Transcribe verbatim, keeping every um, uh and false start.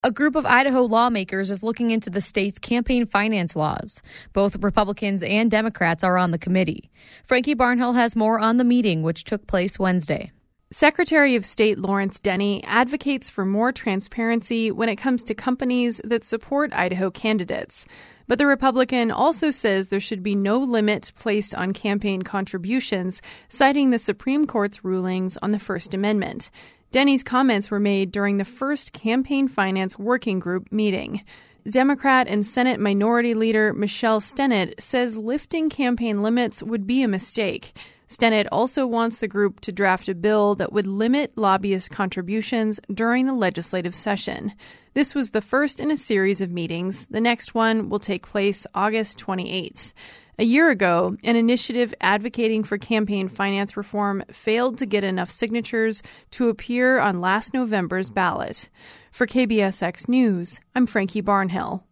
A group of Idaho lawmakers is looking into the state's campaign finance laws. Both Republicans and Democrats are on the committee. Frankie Barnhill has more on the meeting, which took place Wednesday. Secretary of State Lawrence Denny advocates for more transparency when it comes to companies that support Idaho candidates. But the Republican also says there should be no limit placed on campaign contributions, citing the Supreme Court's rulings on the First Amendment. Denny's comments were made during the first Campaign Finance Working Group meeting. Democrat and Senate Minority Leader Michelle Stennett says lifting campaign limits would be a mistake. Stennett also wants the group to draft a bill that would limit lobbyist contributions during the legislative session. This was the first in a series of meetings. The next one will take place August twenty-eighth. A year ago, an initiative advocating for campaign finance reform failed to get enough signatures to appear on last November's ballot. For K B S X News, I'm Frankie Barnhill.